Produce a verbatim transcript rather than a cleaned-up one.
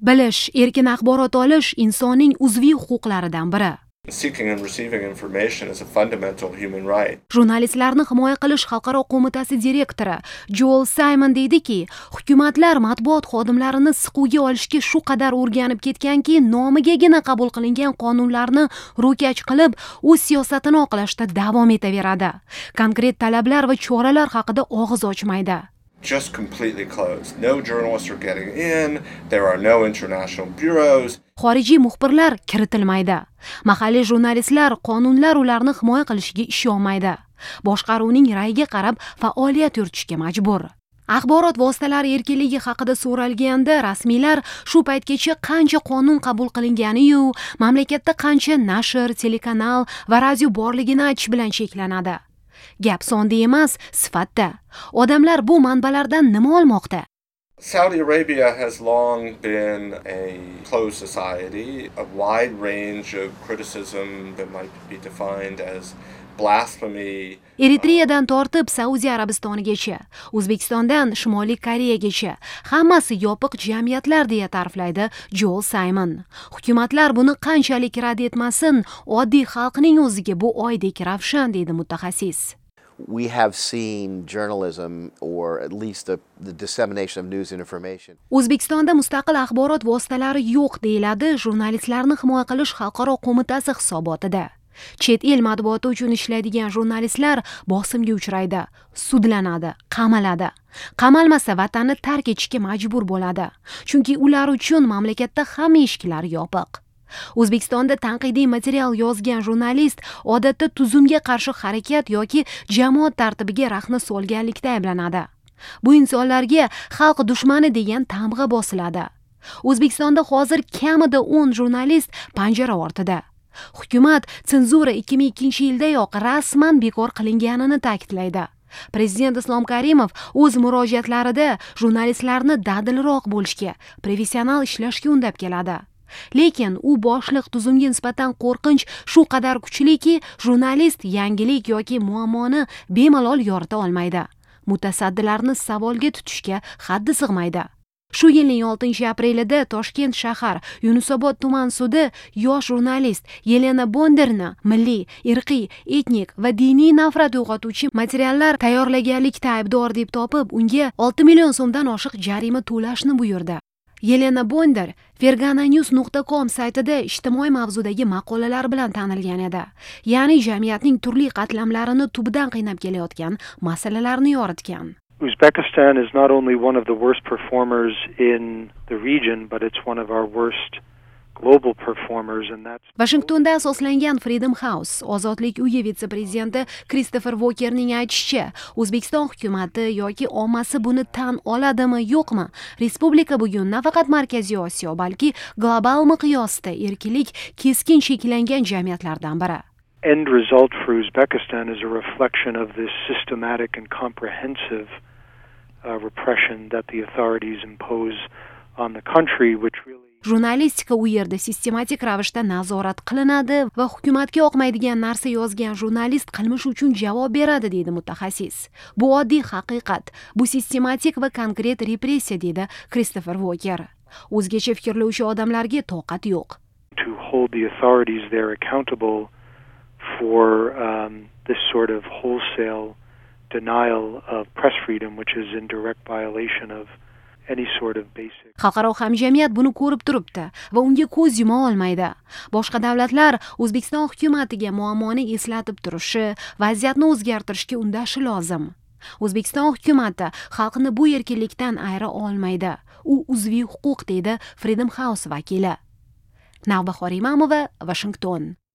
Bilish, erkin axborot olish insonning uzviy huquqlaridan biri. Seeking and receiving information is a fundamental human right. Jurnalistlarni himoya qilish xalqaro qo'mitasi direktori Joel Simon deydiki, hukumatlar matbuot xodimlarini siquvga olishga shu qadar o'rganib ketganki, nomigagina qabul qilingan qonunlarni ro'kach qilib, o'z siyosatini oqlashda davom etaveradi. Konkret talablar va choralar haqida og'iz ochmaydi. Just completely closed. No journalists are getting in. There are no international bureaus. Xorijiy muxbirlar kiritilmaydi. Mahalliy jurnalistlar qonunlar ularni himoya qilishiga ishonmaydi. Boshqaruvning ra'yiga qarab faoliyat yuritishga majbur. Axborot vositalari erkinligi haqida so'ralganda rasmiylar shu paytgacha qancha qonun qabul qilingani-yu, mamlakatda qancha nashr, telekanal va radio borligini aytish bilan cheklanadi. Gap sonda emas, sifatda. Odamlar bu manbalardan nima olmoqda? Saudi Arabia has long been a closed society, a wide range of criticism that might be defined as blasphemy. Eritreyadan tortib Saudiya Arabistonigacha, O'zbekistondan Shimoliy Koreyagacha hammasi yopiq jamiyatlar deya ta'riflaydi Joel Simon. Hukumatlar buni qanchalik rad etmasin, oddiy xalqning o'ziga bu oydek ravshan deydi mutaxassis. We have seen journalism or at least the, the dissemination of news and information. O'zbekistonda mustaqil axborot vositalari yo'q deyiladi jurnalistlarni himoya qilish xalqaro qo'mitasi hisobotida. Chet el matbuoti uchun ishlaydigan jurnalistlar bosimga uchraydi, sudlanadi, qamaladi. Qamalmasa vatanni tark etishga majbur bo'ladi. Chunki ular uchun mamlakatda hamma eshiklar yopiq. O'zbekistonda tanqidiy material yozgan jurnalist odatda tuzumga qarshi harakat yoki jamoat tartibiga rahna solganlikda ayblanadi. Bu insonlarga xalq dushmani degan tamg'a bosiladi. O'zbekistonda hozir kamida o'n jurnalist panjara ortida. Hukumat senzura ikki ming ikkinchi yildayoq rasman bekor qilinganini ta'kidlaydi. Prezident Islom Karimov o'z murojaatlarida jurnalistlarni dadilroq bo'lishga, professional ishlashga undab keladi. Lekin u boshliq tuzumga nisbatan qo'rqinch shu qadar kuchliki, jurnalist yangilik yoki muammoni bemalol yorita olmaydi. Mutasaddilarni savolga tutishga haddi sig'maydi. Shu yilning oltinchi aprelida Toshkent shahar Yunusobod tuman sudi yosh jurnalist Yelena Bonderni milliy, irqiy, etnik va diniy nafrat uyg'otuvchi materiallar tayyorlaganlikda aybdor deb topib, unga olti million so'mdan oshiq jarima to'lashni buyurdi. Yelena Bonder fergananews nuqta com saytida ijtimoiy mavzudagi maqolalar bilan tanilgan edi. Ya'ni jamiyatning turli qatlamlarini tubidan qiynab kelayotgan masalalarni yoritgan. Uzbekistan is not only one of the worst performers in the region, but it's one of our worst global performers, and that's Washingtonda asoslangan Freedom House Ozodlik uyi vitse-prezidenti Christopher Walkerning aytishicha, O'zbekiston hukumatı yoki ommasi buni tan oladimi, yo'qmi? Respublika bugun nafaqat Markaziy Osiyo, balki global miqyosda erkinlik keskin cheklangan jamiyatlardan biri. End result for Uzbekistan is a reflection of this systematic and comprehensive uh, repression that the authorities impose on the country, which really Jurnalistika u yerda sistematik ravishda nazorat qilinadi va hukumatga yoqmaydigan narsa yozgan jurnalist qilmish uchun javob beradi deydi mutaxassis. Bu oddiy haqiqat, bu sistematik va konkret repressiya deydi Christopher Walker. O'zgacha fikrlovchi odamlarga toqat yo'q. To hold the authorities there accountable for um, this sort of wholesale denial of press freedom, which is in direct violation of any sort of basic. Xalqaro hamjamiyat buni ko'rib turibdi va unga ko'z yuma olmaydi. Boshqa davlatlar O'zbekiston hukumatiga muammoni eslatib turishi, vaziyatni o'zgartirishga undashi lozim. O'zbekiston hukumati xalqni bu erkinlikdan ayira olmaydi. U uzviy huquq deydi Freedom House vakili. Navbahor Imamova, Washington.